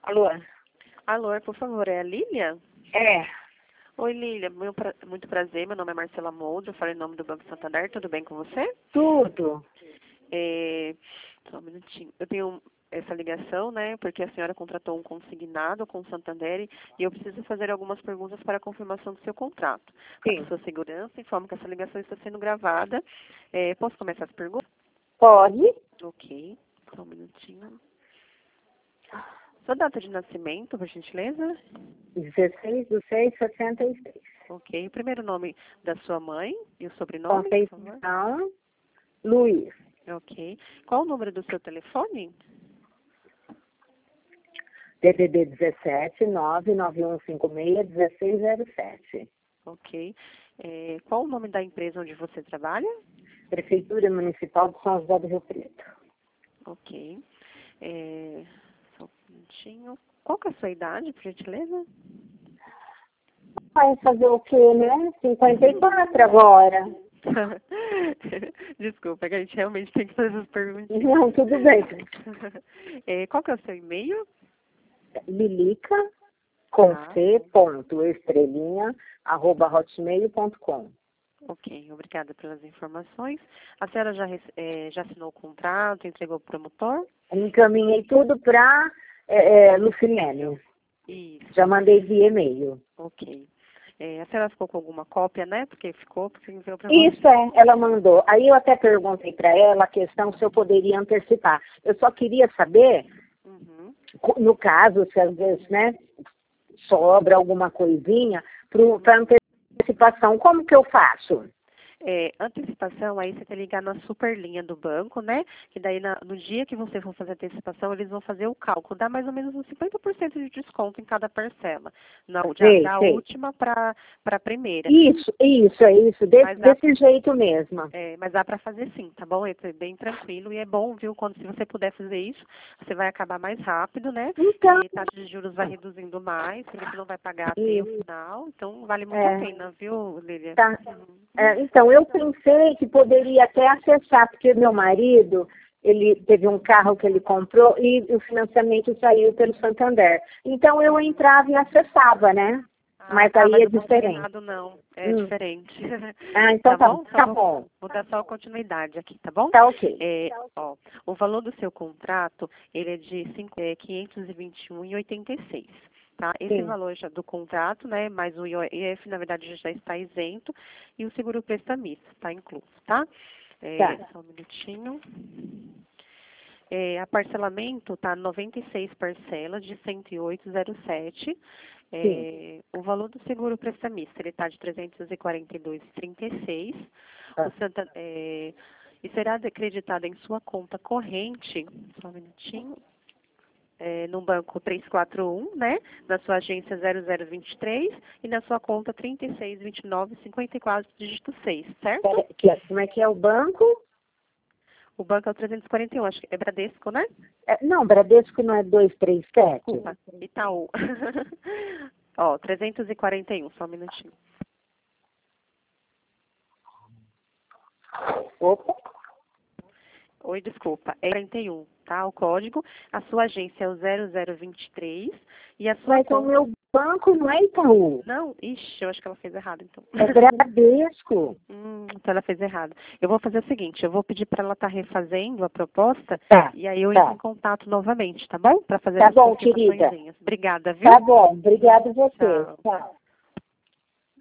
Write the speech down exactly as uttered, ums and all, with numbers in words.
Alô? Alô, por favor, é a Lília? É, Oi, Lília, meu pra- muito prazer, meu nome é Marcela Molde, eu falo em nome do Banco Santander, tudo bem com você? tudo. É, só um minutinho. Eu tenho essa ligação, né, porque a senhora contratou um consignado com o Santander e eu preciso fazer algumas perguntas para a confirmação do seu contrato. Para Sim. sua segurança, informo que essa ligação está sendo gravada. É, posso começar as perguntas? Pode? Ok, só um minutinho. Sua data de nascimento, por gentileza? dezesseis de seis de sessenta e seis. Ok. O primeiro nome da sua mãe e o sobrenome, por favor? Conceição Luiz. Ok. Qual o número do seu telefone? D D D dezessete, nove nove um cinco seis, um seis zero sete. Ok. É, qual o nome da empresa onde você trabalha? Prefeitura Municipal de São José do Rio Preto. Ok. É, só um minutinho. Qual que é a sua idade, por gentileza? Vai fazer o quê, né? cinquenta e quatro agora. Desculpa, é que a gente realmente tem que fazer essas perguntinhas. Não, tudo bem. É, qual que é o seu e-mail? Lilica, com Tá. C, ponto, estrelinha, arroba hotmail ponto com. Ok, obrigada pelas informações. A senhora já, rece- eh, já assinou o contrato, entregou para o promotor? Encaminhei tudo para é, é, Lucilene. Isso, Já mandei via e-mail. ok. Eh, a senhora ficou com alguma cópia, né? Porque ficou, porque enviou para Isso você. é, ela mandou. Aí eu até perguntei para ela a questão se eu poderia antecipar. Eu só queria saber, Uhum. co- no caso, se às vezes, né, sobra alguma coisinha para antecipação, como que eu faço? É, antecipação, aí você tem que ligar na superlinha do banco, né? Que daí na- no dia que você for fazer a antecipação, eles vão fazer o cálculo. Dá mais ou menos uns cinquenta por cento de desconto em cada parcela. Na, da, Sei, da sei. última para a primeira. Isso, isso, é isso, desse, Mas dá desse jeito mesmo. É, mas dá para fazer sim, tá bom? É bem tranquilo e é bom, viu? Quando se você puder fazer isso, você vai acabar mais rápido, né? Então, E taxa de juros vai reduzindo mais, porque você não vai pagar até o isso, final. Então vale muito a é, pena, viu, Lília? tá. Uhum. É, então, eu pensei que poderia até acessar, porque meu marido, ele teve um carro que ele comprou e o financiamento saiu pelo Santander. Então, eu entrava e acessava, né? Ah, Mas tá, aí mas é o diferente. consignado não, é Hum. diferente. Ah, então Tá tá, bom? Só tá vou, bom. vou dar só continuidade aqui, tá bom? Tá ok. É, ó, o valor do seu contrato, ele é de cinco- é, quinhentos e vinte e um vírgula oitenta e seis. Tá? Esse Sim. valor já do contrato, né, mais o I O F, na verdade, já está isento, e o seguro prestamista está incluso, tá? É, Tá. só um minutinho. É, a parcelamento está noventa e seis parcelas de cento e oito vírgula zero sete. Sim. É, o valor do seguro prestamista, ele está de trezentos e quarenta e dois vírgula trinta e seis. O Ah, Santa, é, e será acreditado em sua conta corrente, só um minutinho, é, no banco trezentos e quarenta e um, né? Na sua agência zero zero vinte e três e na sua conta trinta e seis, vinte e nove, cinquenta e quatro, dígito seis, certo? pera- que é- como é que é o banco? O banco é o trezentos e quarenta e um, acho que é Bradesco, né? É, não, Bradesco não é duzentos e trinta e sete? Desculpa, Itaú. Ó, trezentos e quarenta e um, só um minutinho. Opa. Oi, desculpa, é quarenta e um, tá? O código. A sua agência é o zero zero vinte e três e a sua Mas o conta... meu banco não é Itaú. Não, ixi, eu acho que ela fez errado, então. É Bradesco. Hum, então ela fez errado. Eu vou fazer o seguinte, eu vou pedir para ela estar refazendo a proposta Tá, e aí eu entro tá. em contato novamente, tá bom? Para fazer Tá essas bom, querida. confirmaçõezinhas. Obrigada, viu? Tá bom. Obrigada a você. Tchau. Tchau.